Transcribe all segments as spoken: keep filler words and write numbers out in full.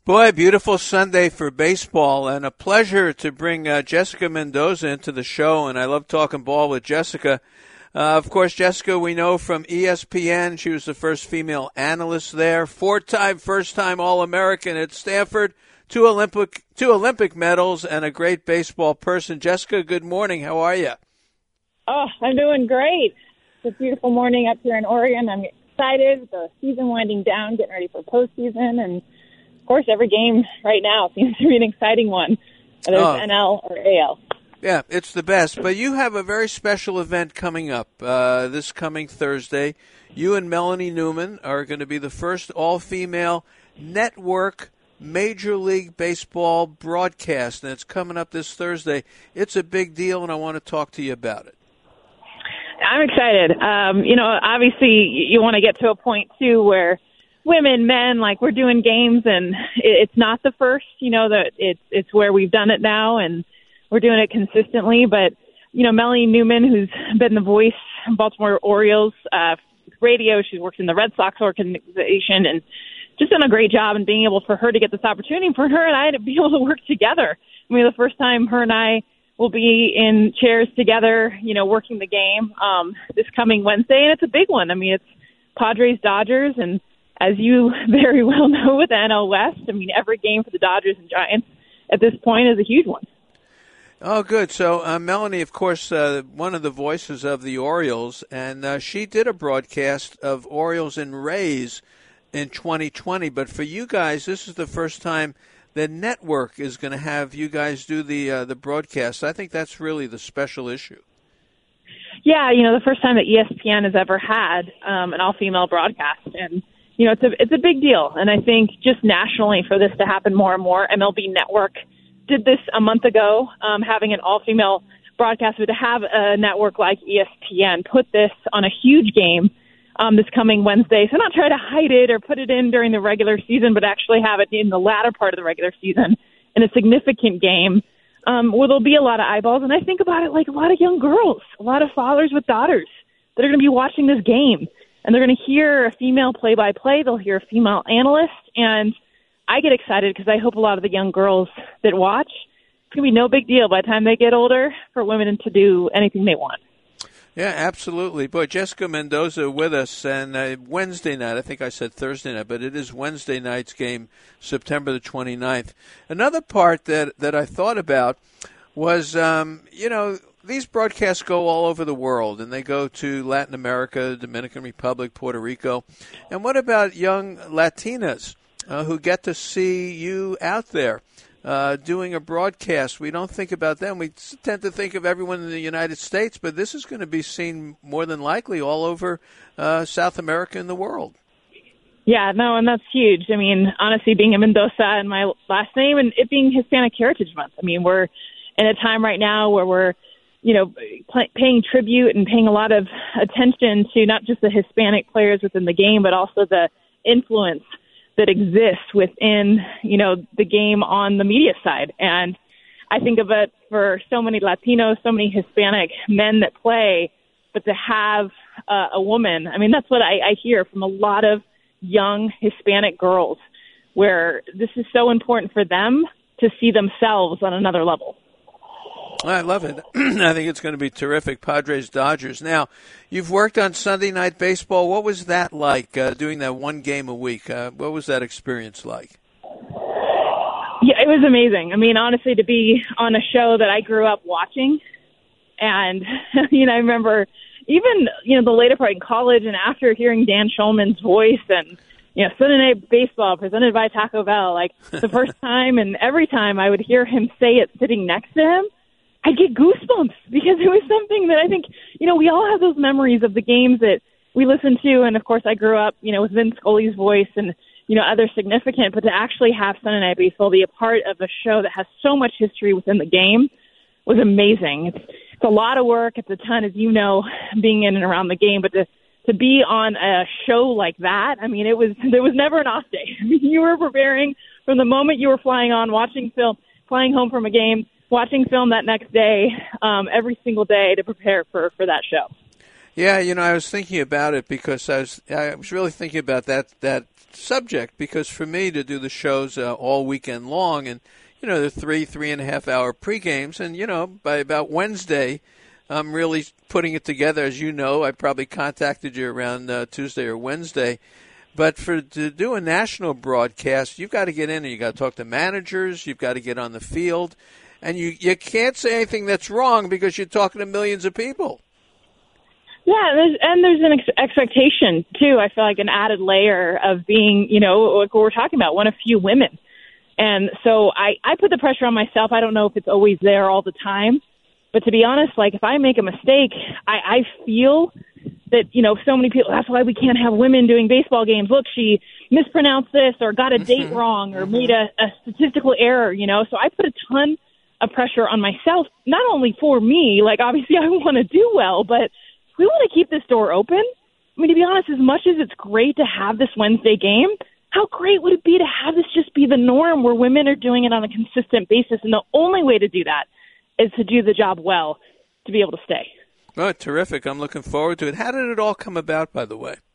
Boy, beautiful Sunday for baseball, and a pleasure to bring uh, Jessica Mendoza into the show, and I love talking ball with Jessica. Uh, of course, Jessica, we know from E S P N. She was the first female analyst there, four-time, first-time All-American at Stanford, two Olympic, two Olympic medals, and a great baseball person. Jessica, good morning. How are you? Oh, I'm doing great. It's a beautiful morning up here in Oregon. I'm excited. The season winding down, getting ready for postseason, and of course, every game right now seems to be an exciting one, whether it's oh. N L or A L. Yeah, it's the best. But you have a very special event coming up uh, this coming Thursday. You and Melanie Newman are going to be the first all-female network Major League Baseball broadcast, and it's coming up this Thursday. It's a big deal, and I want to talk to you about it. I'm excited. Um, you know, obviously, you want to get to a point, too, where women, men, like we're doing games, and it's not the first, you know, that it's it's where we've done it now, and we're doing it consistently. But, you know, Melanie Newman, who's been the voice of Baltimore Orioles uh, radio, she works in the Red Sox organization, and just done a great job in being able for her to get this opportunity, for her and I to be able to work together. I mean, the first time her and I will be in chairs together, you know, working the game um, this coming Wednesday, and it's a big one. I mean, it's Padres, Dodgers, and as you very well know with the N L West, I mean, every game for the Dodgers and Giants at this point is a huge one. Oh, good. So, uh, Melanie, of course, uh, one of the voices of the Orioles, and uh, she did a broadcast of Orioles and Rays in twenty twenty. But for you guys, this is the first time the network is going to have you guys do the uh, the broadcast. I think that's really the special issue. Yeah, you know, the first time that E S P N has ever had um, an all-female broadcast, and you know, it's a it's a big deal, and I think just nationally for this to happen more and more. M L B Network did this a month ago, um, having an all-female broadcast, but to have a network like E S P N put this on a huge game um, this coming Wednesday, so not try to hide it or put it in during the regular season, but actually have it in the latter part of the regular season in a significant game um, where there'll be a lot of eyeballs. And I think about it like a lot of young girls, a lot of fathers with daughters that are going to be watching this game. And they're going to hear a female play-by-play. They'll hear a female analyst. And I get excited because I hope a lot of the young girls that watch, it's going to be no big deal by the time they get older for women to do anything they want. Yeah, absolutely. Boy, Jessica Mendoza with us. And uh, Wednesday night, I think I said Thursday night, but it is Wednesday night's game, September the twenty-ninth. Another part that, that I thought about was, um, you know, these broadcasts go all over the world, and they go to Latin America, Dominican Republic, Puerto Rico. And what about young Latinas uh, who get to see you out there uh, doing a broadcast? We don't think about them. We tend to think of everyone in the United States, but this is going to be seen more than likely all over uh, South America and the world. Yeah, no, and that's huge. I mean, honestly, being a Mendoza and my last name, and it being Hispanic Heritage Month, I mean, we're in a time right now where we're you know, pay, paying tribute and paying a lot of attention to not just the Hispanic players within the game, but also the influence that exists within, you know, the game on the media side. And I think of it for so many Latinos, so many Hispanic men that play, but to have uh, a woman, I mean, that's what I, I hear from a lot of young Hispanic girls, where this is so important for them to see themselves on another level. I love it. I think it's going to be terrific. Padres, Dodgers. Now, you've worked on Sunday Night Baseball. What was that like, uh, doing that one game a week? Uh, what was that experience like? Yeah, it was amazing. I mean, honestly, to be on a show that I grew up watching. And, you know, I remember even, you know, the later part in college and after hearing Dan Shulman's voice and, you know, Sunday Night Baseball presented by Taco Bell, like the first time and every time I would hear him say it sitting next to him, I get goosebumps because it was something that I think, you know, we all have those memories of the games that we listened to. And, of course, I grew up, you know, with Vin Scully's voice and, you know, other significant. But to actually have Sunday Night Baseball be a part of a show that has so much history within the game was amazing. It's, it's a lot of work. It's a ton, as you know, being in and around the game. But to, to be on a show like that, I mean, it was there was never an off day. I mean, you were preparing from the moment you were flying on, watching film, flying home from a game, watching film that next day, um, every single day to prepare for, for that show. Yeah, you know, I was thinking about it because I was I was really thinking about that that subject because for me to do the shows uh, all weekend long and you know the three three and a half hour pre games and you know by about Wednesday I'm really putting it together. As you know, I probably contacted you around uh, Tuesday or Wednesday. But for to do a national broadcast, you've got to get in and you've got to talk to managers, you've got to get on the field, and you, you can't say anything that's wrong because you're talking to millions of people. Yeah, there's, and there's an ex- expectation, too. I feel like an added layer of being, you know, like what we're talking about, one of few women. And so I, I put the pressure on myself. I don't know if it's always there all the time. But to be honest, like if I make a mistake, I, I feel that, you know, so many people, that's why we can't have women doing baseball games. Look, she mispronounced this or got a date wrong or mm-hmm. made a, a statistical error, you know. So I put a ton of pressure on myself, not only for me, like obviously I want to do well, but we want to keep this door open. I mean, to be honest, as much as it's great to have this Wednesday game, how great would it be to have this just be the norm where women are doing it on a consistent basis? And the only way to do that is to do the job well, to be able to stay. Oh, terrific. I'm looking forward to it. How did it all come about, by the way?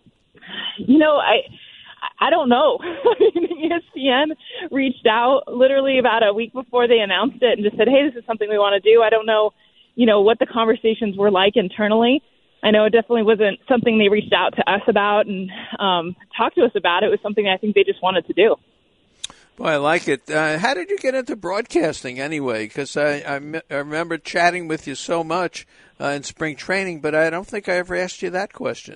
You know, I I don't know. E S P N reached out literally about a week before they announced it and just said, hey, this is something we want to do. I don't know, you know, what the conversations were like internally. I know it definitely wasn't something they reached out to us about and um, talked to us about. It was something I think they just wanted to do. Boy, I like it. Uh, how did you get into broadcasting anyway? Because I, I, I remember chatting with you so much uh, in spring training, but I don't think I ever asked you that question.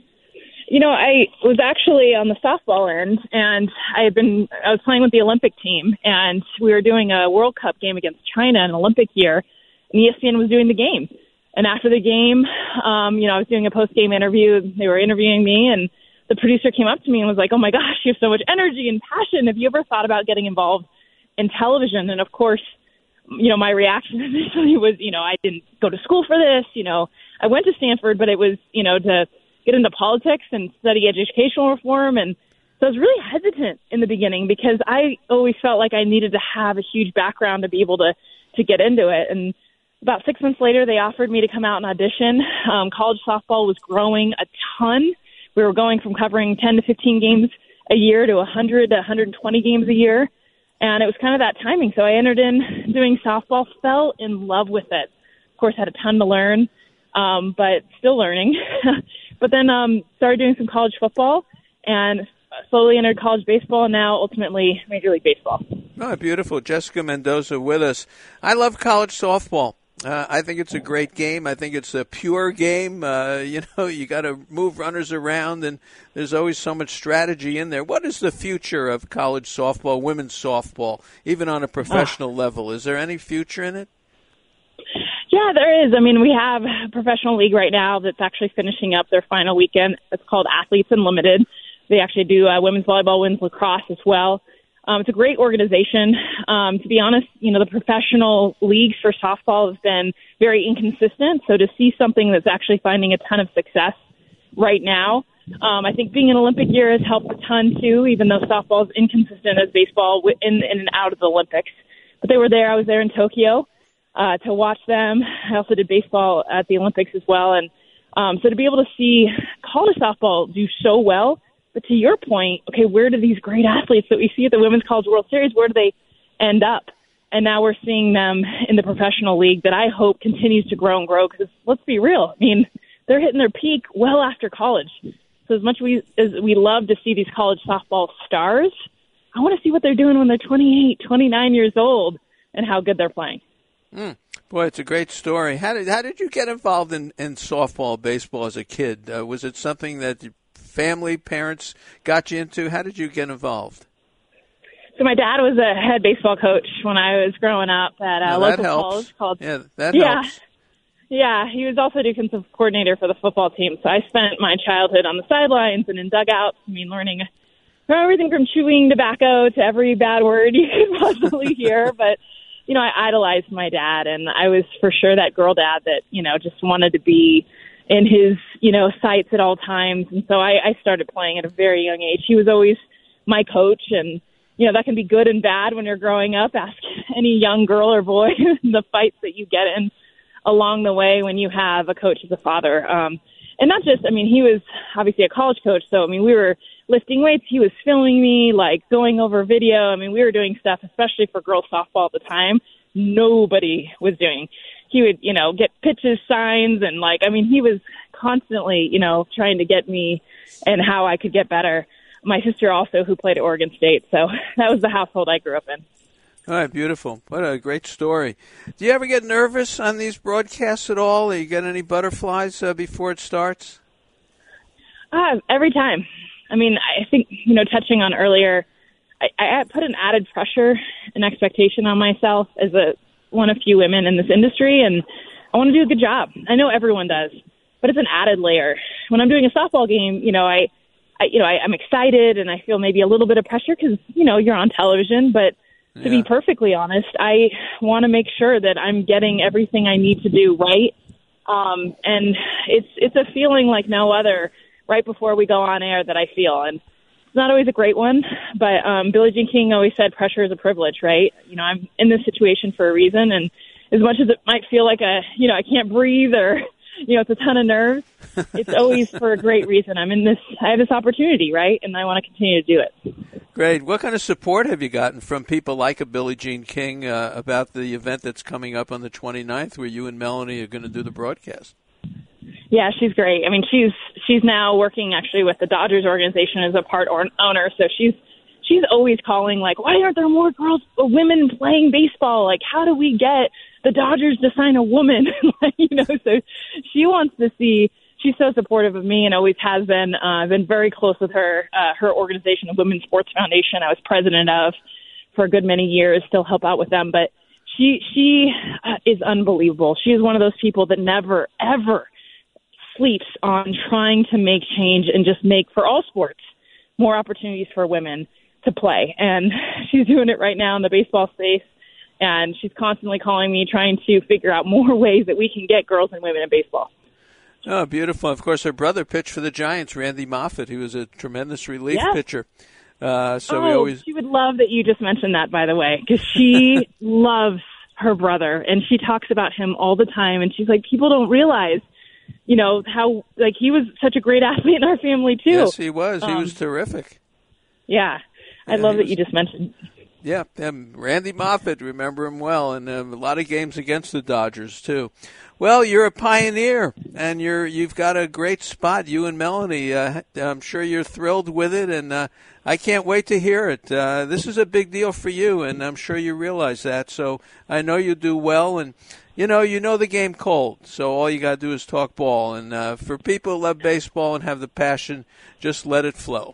You know, I was actually on the softball end, and I had been I was playing with the Olympic team, and we were doing a World Cup game against China in an Olympic year, and E S P N was doing the game. And after the game, um, you know, I was doing a post-game interview. They were interviewing me, and the producer came up to me and was like, oh, my gosh, you have so much energy and passion. Have you ever thought about getting involved in television? And, of course, you know, my reaction initially was, you know, I didn't go to school for this. You know, I went to Stanford, but it was, you know, to get into politics and study educational reform. And so I was really hesitant in the beginning because I always felt like I needed to have a huge background to be able to, to get into it. And about six months later, they offered me to come out and audition. Um, college softball was growing a ton. We were going from covering ten to fifteen games a year to one hundred to one hundred twenty games a year. And it was kind of that timing. So I entered in doing softball, fell in love with it. Of course, had a ton to learn, um, but still learning. But then um, started doing some college football and slowly entered college baseball and now ultimately Major League Baseball. Oh, beautiful. Jessica Mendoza with us. I love college softball. Uh, I think it's a great game. I think it's a pure game. Uh, you know, you got to move runners around, and there's always so much strategy in there. What is the future of college softball, women's softball, even on a professional oh. level? Is there any future in it? Yeah, there is. I mean, we have a professional league right now that's actually finishing up their final weekend. It's called Athletes Unlimited. They actually do uh, women's volleyball, women's lacrosse as well. Um, it's a great organization. Um, to be honest, you know, the professional leagues for softball have been very inconsistent. So to see something that's actually finding a ton of success right now, um, I think being an Olympic year has helped a ton too, even though softball is inconsistent as baseball in, in and out of the Olympics. But they were there. I was there in Tokyo uh, to watch them. I also did baseball at the Olympics as well. And um, so to be able to see college softball do so well. But to your point, okay, where do these great athletes that we see at the Women's College World Series, where do they end up? And now we're seeing them in the professional league that I hope continues to grow and grow because let's be real. I mean, they're hitting their peak well after college. So as much we, as we love to see these college softball stars, I want to see what they're doing when they're twenty-eight, twenty-nine years old and how good they're playing. Mm. Boy, it's a great story. How did how did you get involved in, in softball, baseball as a kid? Uh, was it something that you family, parents got you into? How did you get involved? So my dad was a head baseball coach when I was growing up at a oh, local helps. college called. Yeah, that yeah, helps. Yeah, he was also defensive coordinator for the football team. So I spent my childhood on the sidelines and in dugouts. I mean, learning everything from chewing tobacco to every bad word you could possibly hear. But you know, I idolized my dad, and I was for sure that girl dad that you know just wanted to be in his, you know, sights at all times. And so I, I started playing at a very young age. He was always my coach. And, you know, that can be good and bad when you're growing up. Ask any young girl or boy the fights that you get in along the way when you have a coach as a father. Um, and not just, I mean, he was obviously a college coach. So, I mean, we were lifting weights. He was filming me, like going over video. I mean, we were doing stuff, especially for girls softball at the time, nobody was doing. He would, you know, get pitches, signs, and like, I mean, he was constantly, you know, trying to get me and how I could get better. My sister also, who played at Oregon State. So that was the household I grew up in. All right, beautiful. What a great story. Do you ever get nervous on these broadcasts at all? Do you get any butterflies uh, before it starts? Uh, every time. I mean, I think, you know, touching on earlier, I, I put an added pressure and expectation on myself as a one of few women in this industry, and I want to do a good job. I know everyone does, but it's an added layer. When I'm doing a softball game, you know, I, I you know, I, I'm excited and I feel maybe a little bit of pressure because, you know, you're on television, but to yeah. be perfectly honest, I want to make sure that I'm getting everything I need to do right. Um, and it's it's a feeling like no other right before we go on air that I feel. And it's not always a great one, but um, Billie Jean King always said pressure is a privilege, right? You know, I'm in this situation for a reason. And as much as it might feel like a, you know, I can't breathe or, you know, it's a ton of nerves, it's always for a great reason. I'm in this, I have this opportunity, right? And I want to continue to do it. Great. What kind of support have you gotten from people like a Billie Jean King uh, about the event that's coming up on the twenty-ninth where you and Melanie are going to do the broadcast? Yeah, she's great. I mean, she's she's now working actually with the Dodgers organization as a part or owner. So she's she's always calling like, why aren't there more girls, women playing baseball? Like, how do we get the Dodgers to sign a woman? you know, so she wants to see. She's so supportive of me and always has been. Uh, I've been very close with her. Uh, her organization, the Women's Sports Foundation, I was president of for a good many years. Still help out with them, but she she uh, is unbelievable. She is one of those people that never ever sleeps on trying to make change and just make, for all sports, more opportunities for women to play. And she's doing it right now in the baseball space, and she's constantly calling me, trying to figure out more ways that we can get girls and women in baseball. Oh, beautiful. Of course, her brother pitched for the Giants, Randy Moffett. He was a tremendous relief yeah. pitcher. Uh, so oh, we always. She would love that you just mentioned that, by the way, because she loves her brother, and she talks about him all the time, and she's like, people don't realize, you know, how, like, he was such a great athlete in our family, too. Yes, he was. He um, was terrific. Yeah. I yeah, love that was, you just mentioned. Yeah, um, Randy Moffett, remember him well, and um, a lot of games against the Dodgers, too. Well, you're a pioneer, and you're, you've got a great spot, you and Melanie. Uh, I'm sure you're thrilled with it, and uh, I can't wait to hear it. Uh, this is a big deal for you, and I'm sure you realize that. So I know you do well, and you know you know the game cold. So all you got to do is talk ball. And uh, for people who love baseball and have the passion, just let it flow.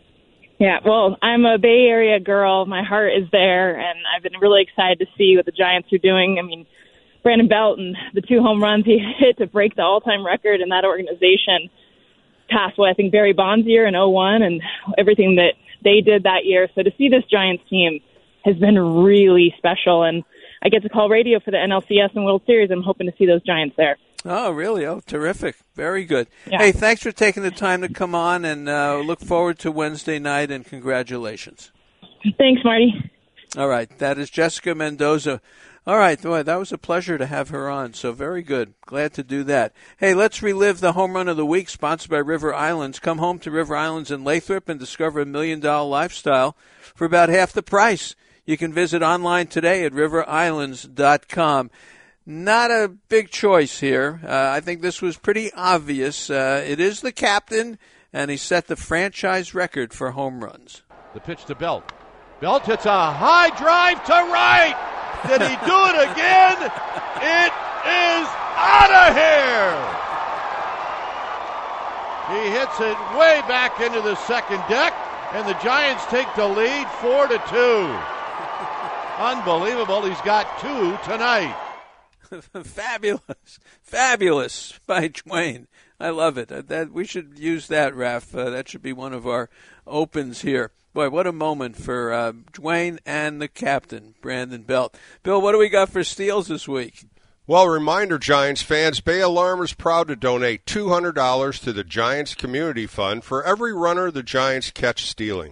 Yeah, well, I'm a Bay Area girl. My heart is there, and I've been really excited to see what the Giants are doing. I mean, Brandon Belt and the two home runs he hit to break the all-time record in that organization past, what I think Barry Bonds' year in oh one and everything that they did that year. So to see this Giants team has been really special, and I get to call radio for the N L C S and World Series. I'm hoping to see those Giants there. Oh, really? Oh, terrific. Very good. Yeah. Hey, thanks for taking the time to come on, and uh, look forward to Wednesday night, and congratulations. Thanks, Marty. All right. That is Jessica Mendoza. All right. Boy, that was a pleasure to have her on, so very good. Glad to do that. Hey, let's relive the home run of the week, sponsored by River Islands. Come home to River Islands in Lathrop and discover a million-dollar lifestyle for about half the price. You can visit online today at river islands dot com. Not a big choice here. Uh, I think this was pretty obvious. Uh, it is the captain, and he set the franchise record for home runs. The pitch to Belt. Belt hits a high drive to right. Did he do it again? It is out of here. He hits it way back into the second deck, and the Giants take the lead four to two. Unbelievable. He's got two tonight. Fabulous. Fabulous by Dwayne. I love it. Uh, that we should use that, Raph. Uh, that should be one of our opens here. Boy, what a moment for uh, Dwayne and the captain, Brandon Belt. Bill, what do we got for steals this week? Well, reminder, Giants fans, Bay Alarm is proud to donate two hundred dollars to the Giants Community Fund for every runner the Giants catch stealing.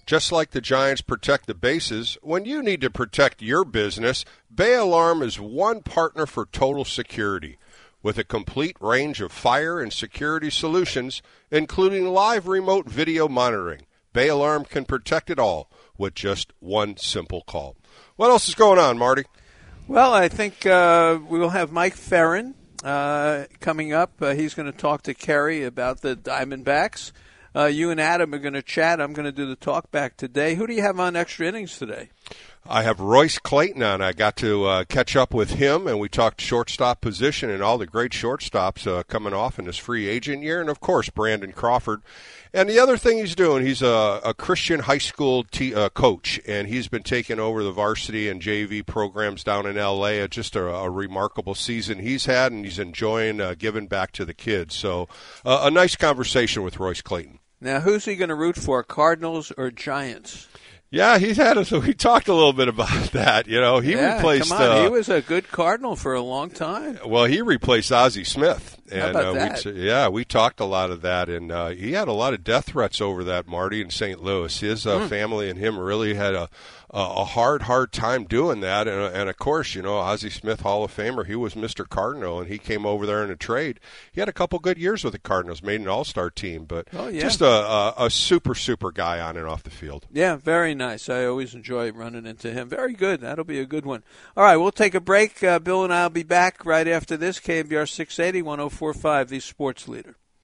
Just like the Giants protect the bases, when you need to protect your business, Bay Alarm is one partner for total security. With a complete range of fire and security solutions, including live remote video monitoring, Bay Alarm can protect it all with just one simple call. What else is going on, Marty? Well, I think uh, we will have Mike Ferrin uh, coming up. Uh, he's going to talk to Kerry about the Diamondbacks. Uh, you and Adam are going to chat. I'm going to do the talk back today. Who do you have on extra innings today? I have Royce Clayton on. I got to uh, catch up with him, and we talked shortstop position and all the great shortstops uh, coming off in this free agent year, and, of course, Brandon Crawford. And the other thing he's doing, he's a, a Christian high school t- uh, coach, and he's been taking over the varsity and J V programs down in L A. It's just a, a remarkable season he's had, and he's enjoying uh, giving back to the kids. So uh, a nice conversation with Royce Clayton. Now, who's he going to root for, Cardinals or Giants? Yeah, he's had us. So we talked a little bit about that. You know, he yeah, replaced. Come on. Uh, he was a good Cardinal for a long time. Well, he replaced Ozzie Smith, and How about uh, that? we, yeah, we talked a lot of that, and uh, he had a lot of death threats over that, Marty, in Saint Louis. His uh, mm. family and him really had a a hard, hard time doing that, and, and of course, you know, Ozzie Smith, Hall of Famer, he was Mister Cardinal, and he came over there in a trade. He had a couple good years with the Cardinals, made an All-Star team, but oh, yeah. just a, a, a super, super guy on and off the field. Yeah, very nice. I always enjoy running into him. Very good. That'll be a good one. All right, we'll take a break. Uh, Bill and I will be back right after this. K M B R six eighty, one oh four point five, the Sports Leader.